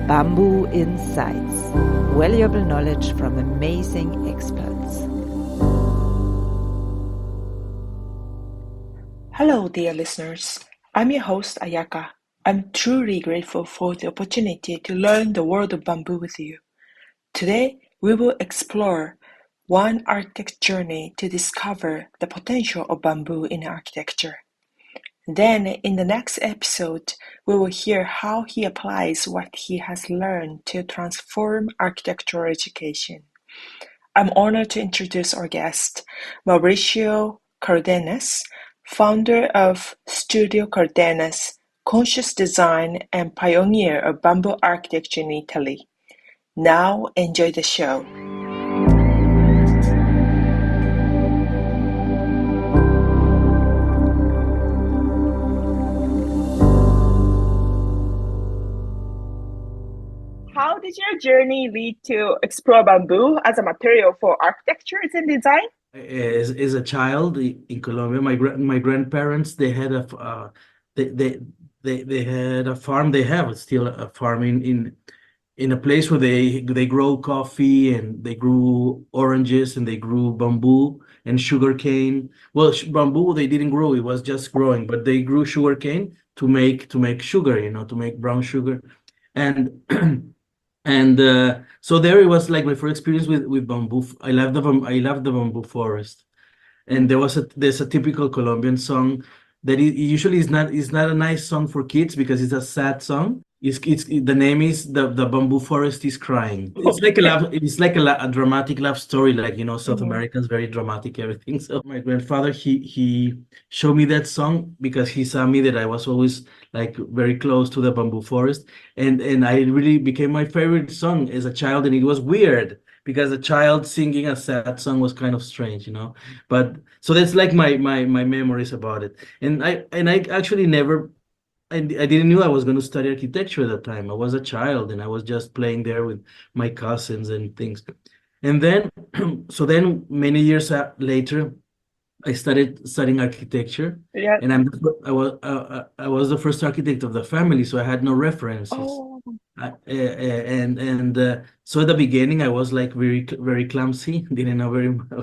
Bamboo Insights, valuable knowledge from amazing experts. Hello, dear listeners. I'm your host, Ayaka. I'm truly grateful for the opportunity to learn the world of bamboo with you. Today, we will explore one architect's journey to discover the potential of bamboo in architecture. Then, in the next episode, we will hear how he applies what he has learned to transform architectural education. I'm honored to introduce our guest, Mauricio Cardenas, founder of Studio Cardenas, conscious design and pioneer of bamboo architecture in Italy. Now, enjoy the show. How did your journey lead to explore bamboo as a material for architecture and design? As a child in Colombia, my grandparents they had a farm. They have still a farm in a place where they grow coffee and they grew oranges and they grew bamboo and sugarcane. Well, bamboo they didn't grow; it was just growing, but they grew sugarcane to make sugar, to make brown sugar, and and so there it was like my first experience with bamboo. I love the bamboo forest. And there's a typical Colombian song that usually is not a nice song for kids because it's a sad song. It's the name is the bamboo forest is crying. It's like a dramatic love story, like South Americans very dramatic everything. So my grandfather he showed me that song because he saw me that I was always like very close to the bamboo forest, and I really became my favorite song as a child, and it was weird because a child singing a sad song was kind of strange. But so that's like my memories about it. And I actually never I didn't knew I was going to study architecture at that time. I was a child and I was just playing there with my cousins and things. And then so then many years later I started studying architecture, Yeah. and I was the first architect of the family, so I had no references. Oh. So at the beginning, I was like very clumsy, didn't know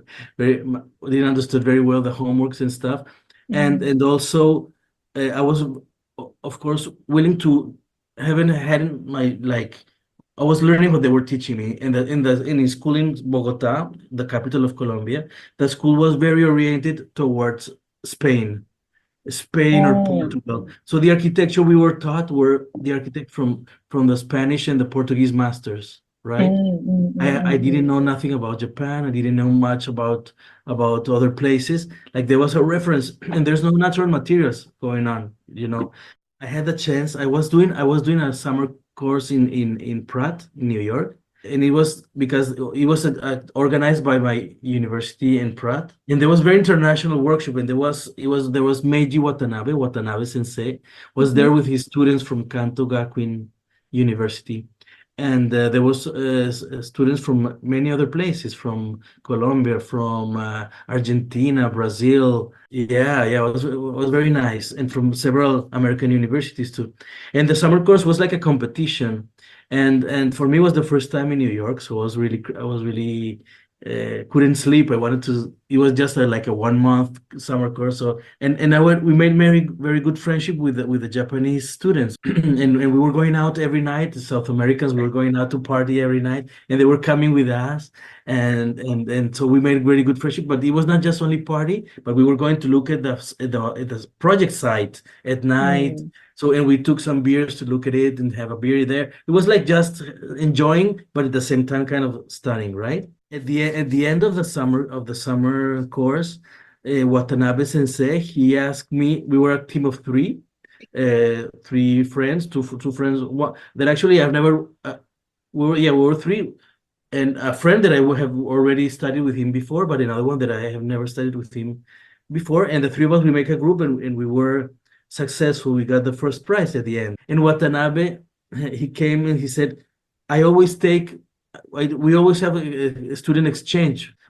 didn't understood very well the homeworks and stuff, and also I was of course willing to haven't had my like I was learning what they were teaching me in school in Bogota, the capital of Colombia. The school was very oriented towards Spain. Spain or Portugal. So the architecture we were taught were the architect from the Spanish and the Portuguese masters, right? I didn't know nothing about Japan. I didn't know much about other places. Like there was a reference, and there's no natural materials going on. I had the chance. I was doing a summer course in Pratt, in New York, and it was because it was organized by my university in Pratt, and there was very international workshop, and there was Meiji Watanabe Sensei was there with his students from Kanto Gakuin University, and there was students from many other places, from Colombia, from Argentina, Brazil. Yeah, it was very nice, and from several American universities too. And the summer course was like a competition, and for me it was the first time in New York, so I was really couldn't sleep. I wanted to. It was just like a 1 month summer course. So we made very good friendship with the Japanese students, and we were going out every night. The South Americans, we were going out to party every night, and they were coming with us, and so we made very good friendship. But it was not just only party, but we were going to look at the project site at night. So, and we took some beers to look at it and have a beer there. It was like just enjoying, but at the same time, kind of studying, right? At the end of the summer course, Watanabe Sensei, he asked me. We were a team of three friends, two friends. That actually I've never. We were three, and a friend that I would have already studied with him before, but another one that I have never studied with him before. And the three of us, we make a group, and we were successful. We got the first prize at the end. And Watanabe, he came and he said, "I always take. We always have a student exchange,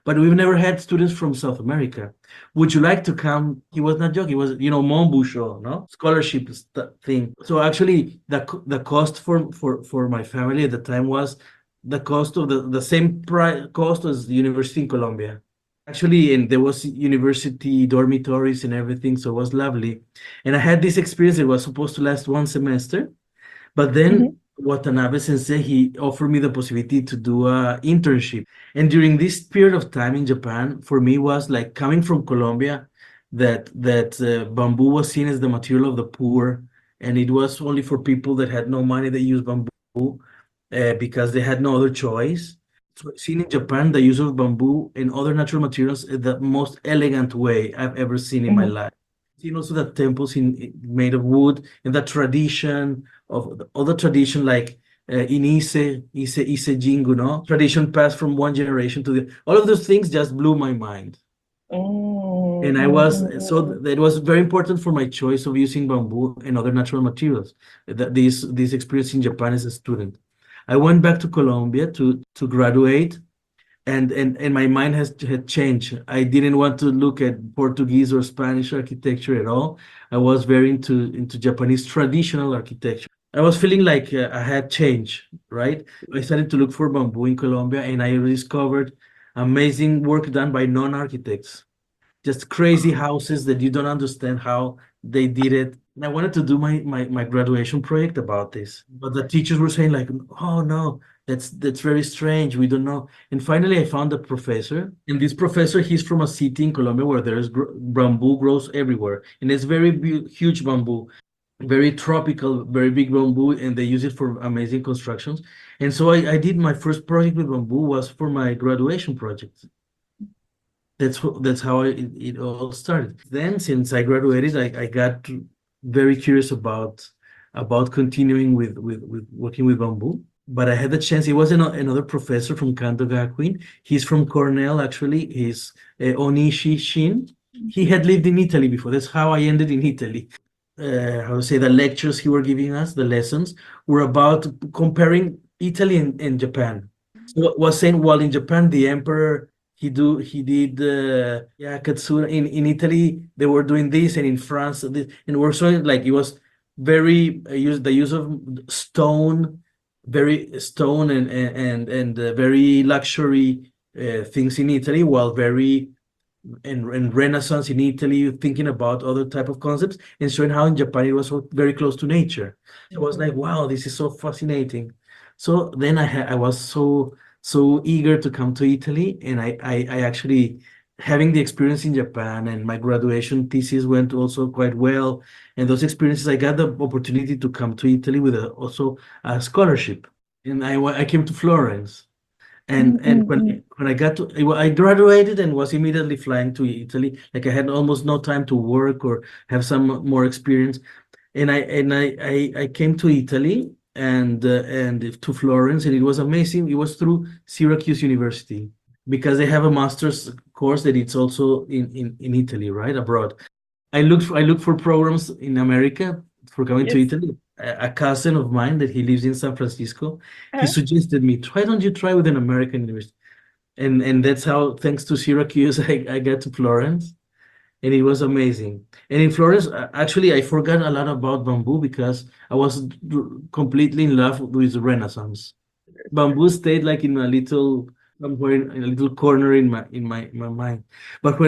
but we've never had students from South America. Would you like to come? He was not joking. He was, Monbusho, no scholarship thing. So actually, the cost for my family at the time was the cost of the same cost as the university in Colombia. Actually, and there was university dormitories and everything, so it was lovely. And I had this experience. It was supposed to last one semester, but then Watanabe Sensei, he offered me the possibility to do a internship. And during this period of time in Japan, for me was like coming from Colombia, that bamboo was seen as the material of the poor, and it was only for people that had no money that used bamboo because they had no other choice. So seen in Japan, the use of bamboo and other natural materials is the most elegant way I've ever seen in my life. Seen also the temples made of wood and the tradition of other tradition like in Ise Jingu, no? Tradition passed from one generation to the all of those things just blew my mind. And that was very important for my choice of using bamboo and other natural materials. This experience in Japan as a student. I went back to Colombia to graduate, and my mind had changed. I didn't want to look at Portuguese or Spanish architecture at all. I was very into Japanese traditional architecture. I was feeling like I had changed, right? I started to look for bamboo in Colombia, and I discovered amazing work done by non-architects. Just crazy houses that you don't understand how they did it. And I wanted to do my graduation project about this, but the teachers were saying like, "Oh no, that's very strange. We don't know." And finally, I found a professor, and this professor, he's from a city in Colombia where there's bamboo grows everywhere, and it's very huge bamboo, very tropical, very big bamboo, and they use it for amazing constructions. And so I did my first project with bamboo was for my graduation project. That's how it all started. Then, since I graduated, I got very curious about continuing with working with bamboo. But I had the chance. He was another professor from Kanto Gakuin. He's from Cornell, actually. He's Onishi Shin. He had lived in Italy before. That's how I ended in Italy. How to say, the lectures he were giving us, the lessons, were about comparing Italy and Japan. So was saying, well, in Japan, the emperor he did Katsura. In Italy they were doing this, and in France this, and we're showing like it was very the use of stone, very stone and very luxury things in Italy, while very and Renaissance in Italy, thinking about other type of concepts, and showing how in Japan it was very close to nature. It was like, wow, this is so fascinating. So then I was so eager to come to Italy, and I actually, having the experience in Japan, and my graduation thesis went also quite well, and those experiences, I got the opportunity to come to Italy with also a scholarship, and I came to Florence. And when I graduated and was immediately flying to Italy, like I had almost no time to work or have some more experience, and I came to Italy and to Florence, and it was amazing. It was through Syracuse University, because they have a master's course that it's also in Italy, right, abroad. I looked for programs in America for coming to Italy. A cousin of mine that he lives in San Francisco, he suggested me, why don't you try with an American university? And that's how, thanks to Syracuse, I got to Florence, and it was amazing. And in Florence, actually, I forgot a lot about bamboo because I was completely in love with the Renaissance. Bamboo stayed like in a little somewhere in a little corner in my mind. But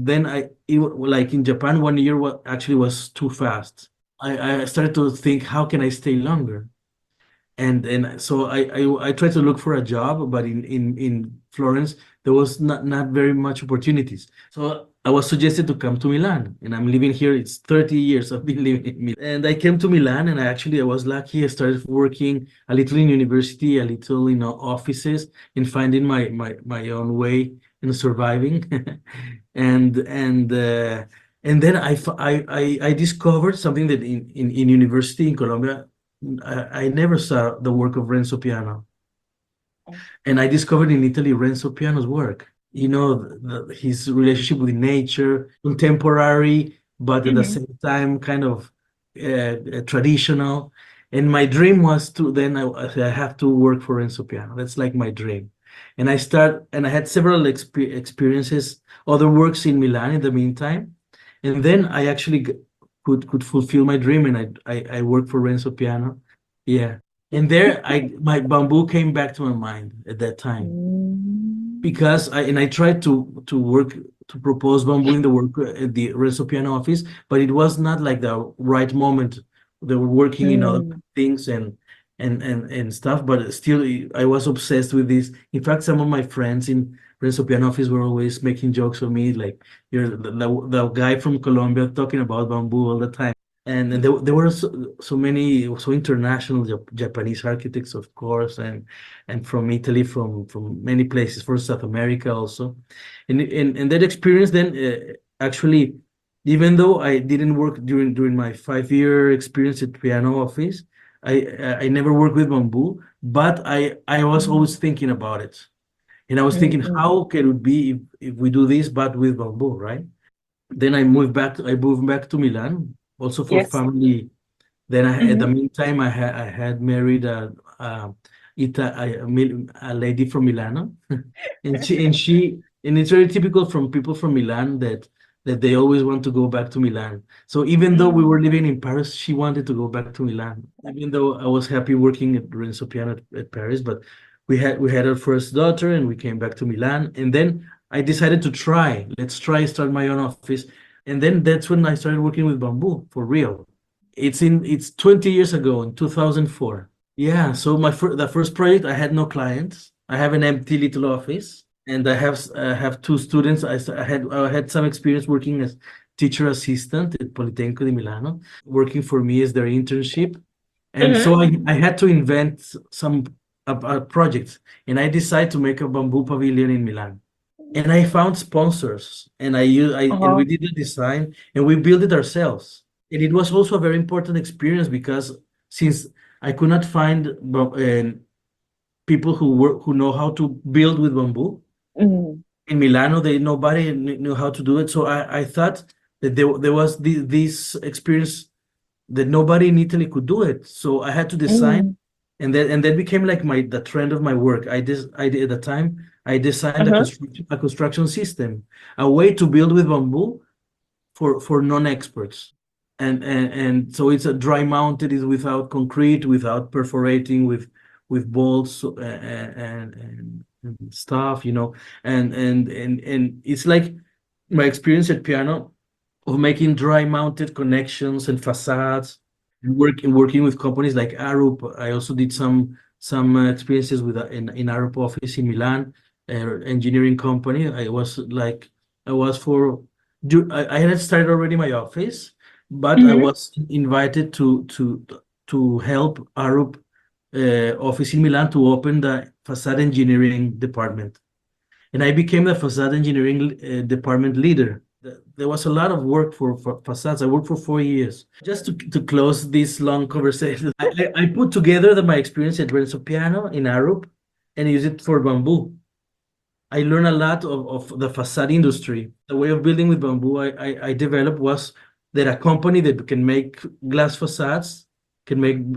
like in Japan, 1 year actually was too fast. I started to think, how can I stay longer? And so I tried to look for a job, but in Florence there was not very much opportunities. So I was suggested to come to Milan, and I'm living here. It's 30 years I've been living in Milan. And I came to Milan, and I was lucky. I started working a little in university, a little in offices, in finding my own way in surviving. and then I discovered something that in university in Colombia, I never saw the work of Renzo Piano. And I discovered in Italy Renzo Piano's work. His relationship with nature, contemporary, but at the same time kind of traditional. And my dream was to then I have to work for Renzo Piano. That's like my dream. And I had several experiences, other works in Milan in the meantime. And then I actually could fulfill my dream, and I worked for Renzo Piano. Yeah. And there my bamboo came back to my mind at that time, because I tried to work to propose bamboo in the work at the Renzo Piano office, but it was not like the right moment. They were working in other things and stuff, but still I was obsessed with this. In fact, some of my friends in Renzo Piano office were always making jokes on me, like, you're the guy from Colombia talking about bamboo all the time. And there were so many international Japanese architects, of course, and from Italy, from many places, for South America also. And that experience then actually, even though I didn't work during my 5-year experience at piano office, I never worked with bamboo, but I was always thinking about it. And I was thinking, how can it be if we do this, but with bamboo, right? Then I moved back to Milan, also for family. Then at the meantime, I had married a lady from Milano, and it's very typical from people from Milan that they always want to go back to Milan. So even though we were living in Paris, she wanted to go back to Milan. Even though I was happy working at Renzo Piano at Paris, but we had our first daughter, and we came back to Milan. And then I decided to let's start my own office. And then that's when I started working with bamboo for real. It's 20 years ago, in 2004. Yeah, so the first project, I had no clients. I have an empty little office, and I have 2 students. I had some experience working as teacher assistant at Politecnico di Milano, working for me as their internship. And so I had to invent some projects, and I decided to make a bamboo pavilion in Milan. And I found sponsors, and and we did the design, and we built it ourselves. And it was also a very important experience, because since I could not find people who know how to build with bamboo in Milano, nobody knew how to do it. So I thought that there was this experience that nobody in Italy could do it. So I had to design, and that became like the trend of my work. I did at the time. I designed a construction system, a way to build with bamboo for non-experts. And so it's a dry mounted, is without concrete, without perforating, with bolts and stuff, and it's like my experience at piano of making dry mounted connections and facades, working with companies like Arup. I also did some experiences in Arup office in Milan, engineering company. I had started already my office, but I was invited to help Arup office in Milan to open the facade engineering department, and I became the facade engineering department leader. There was a lot of work for facades. I worked for 4 years. Just to close this long conversation, I put together my experience at Renzo Piano in Arup and used it for bamboo. I learned a lot of the facade industry. The way of building with bamboo I developed was that a company that can make glass facades, can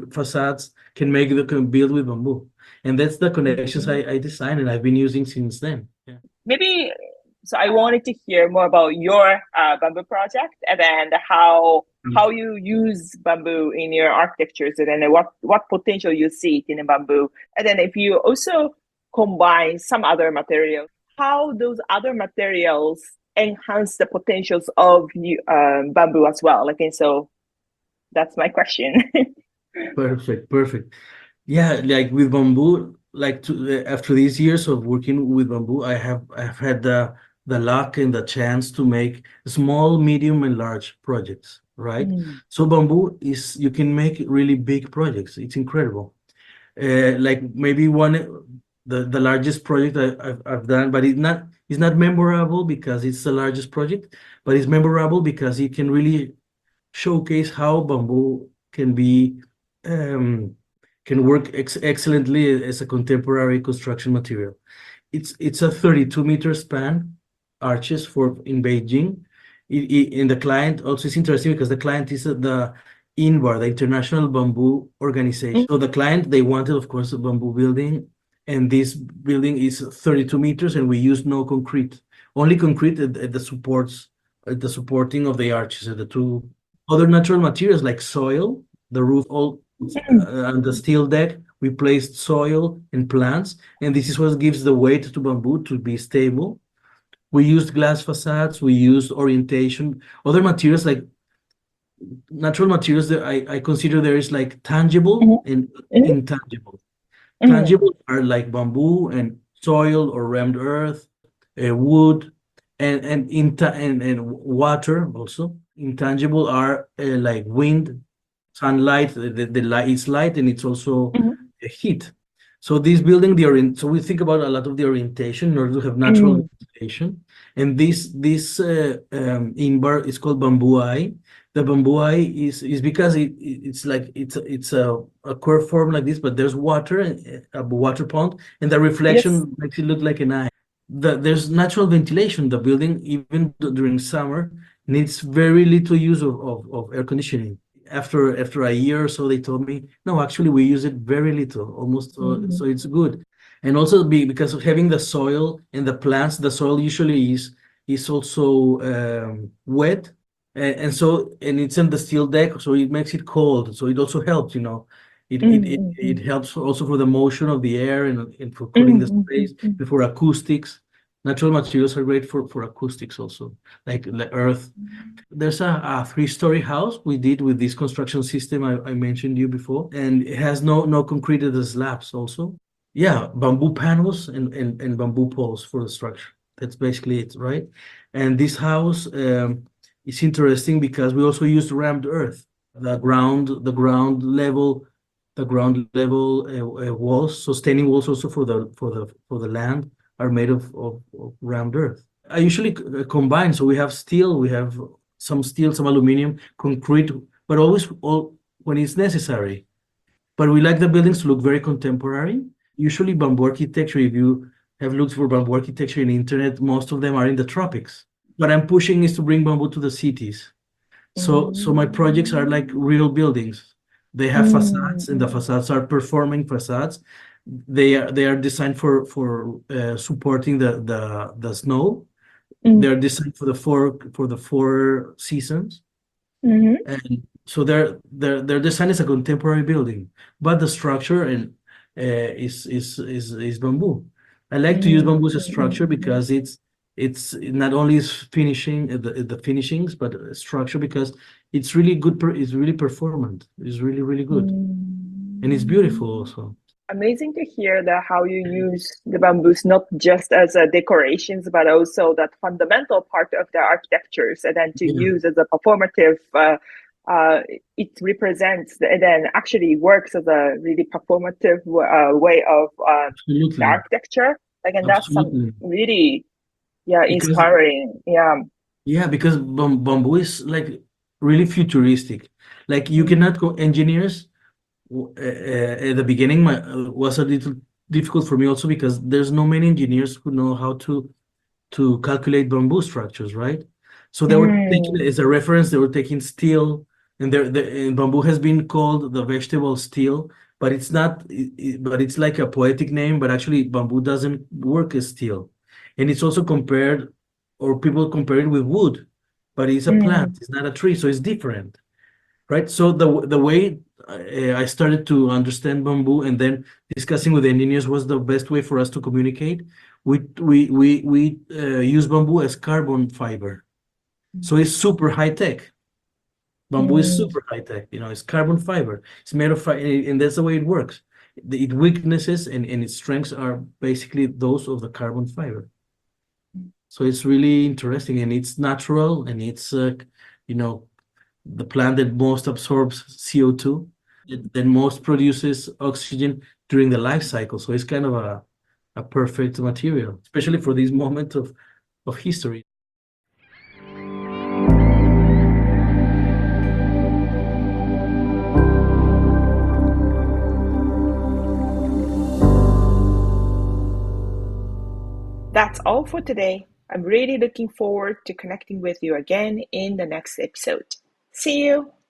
build with bamboo. And that's the connections I designed, and I've been using since then. Yeah. Maybe, so I wanted to hear more about your bamboo project, and then how you use bamboo in your architectures, and then what potential you see in a bamboo. And then if you also combine some other materials, how those other materials enhance the potentials of bamboo as well. And so that's my question. Perfect. Yeah, like with bamboo, after these years of working with bamboo, I've had the luck and the chance to make small, medium, and large projects, right? So bamboo you can make really big projects. It's incredible. Like maybe the largest project I've done, but it's not memorable because it's the largest project, but it's memorable because it can really showcase how bamboo can work excellently as a contemporary construction material. It's a 32-meter span arches in Beijing. And the client also is interesting because the client is the INBAR, the International Bamboo Organization. So the client, they wanted, of course, a bamboo building, and this building is 32 meters, and we use no concrete, only concrete at the supports, at the supporting of the arches, at the two other natural materials like soil, the roof, all and the steel deck. We placed soil and plants, and this is what gives the weight to bamboo to be stable. We used glass facades, we used orientation, other materials like natural materials that I consider there is like tangible and intangible. Tangible are like bamboo and soil or rammed earth, wood, and water also. Intangible are like wind, sunlight. The light is light, and it's also heat. So this building, so we think about a lot of the orientation in order to have natural ventilation. And this inbar is called bamboo eye. The bamboo eye is because it's like it's a curved form like this, but there's water, a water pond, and the reflection makes it look like an eye. There's natural ventilation. The building, even during summer, needs very little use of air conditioning. After a year or so, they told me, no, actually we use it very little, almost, so it's good. And also because of having the soil and the plants, the soil usually is also wet, and it's in the steel deck, so it makes it cold. So it also helps, it helps also for the motion of the air and for cooling the space, for acoustics. Natural materials are great for acoustics also, like the earth. There's a 3-story house we did with this construction system I mentioned you before, and it has no concrete at the slabs also. Yeah, bamboo panels and bamboo poles for the structure. That's basically it, right? And this house is interesting because we also used rammed earth, the ground level walls, sustaining walls also for the land are made of rammed earth. I usually combine, so we have steel, we have some steel, some aluminum, concrete, but always when it's necessary. But we like the buildings to look very contemporary. Usually bamboo architecture, if you have looked for bamboo architecture in the internet, most of them are in the tropics. What I'm pushing is to bring bamboo to the cities. So my projects are like real buildings. They have facades, and the facades are performing facades. They are designed for supporting the snow. They're designed for the four seasons, and so their design is a contemporary building, but the structure is bamboo. I like to use bamboo as a structure because it's not only finishing the finishings, but structure because it's really good. It's really performant. It's really good, and it's beautiful also. Amazing to hear that how you use the bamboos not just as decorations, but also that fundamental part of the architectures, and then to use as a performative. It represents and then actually works as a really performative way of the architecture. Like, and that's some really inspiring. Yeah, because bamboo is like really futuristic. Like you cannot go engineers. At the beginning, was a little difficult for me also because there's no many engineers who know how to calculate bamboo structures, right? So they were taking as a reference. They were taking steel, and bamboo has been called the vegetable steel, but it's not. But it's like a poetic name. But actually, bamboo doesn't work as steel, and it's also compared, or people compare it with wood, but it's a plant. It's not a tree, so it's different, right? So the way I started to understand bamboo, and then discussing with engineers was the best way for us to communicate. We use bamboo as carbon fiber, so it's super high tech. Bamboo is super high tech. It's carbon fiber. It's made of fire, and that's the way it works. Its weaknesses and its strengths are basically those of the carbon fiber. So it's really interesting, and it's natural, and it's the plant that most absorbs CO2, that most produces oxygen during the life cycle. So it's kind of a perfect material, especially for this moment of history. That's all for today. I'm really looking forward to connecting with you again in the next episode. See you!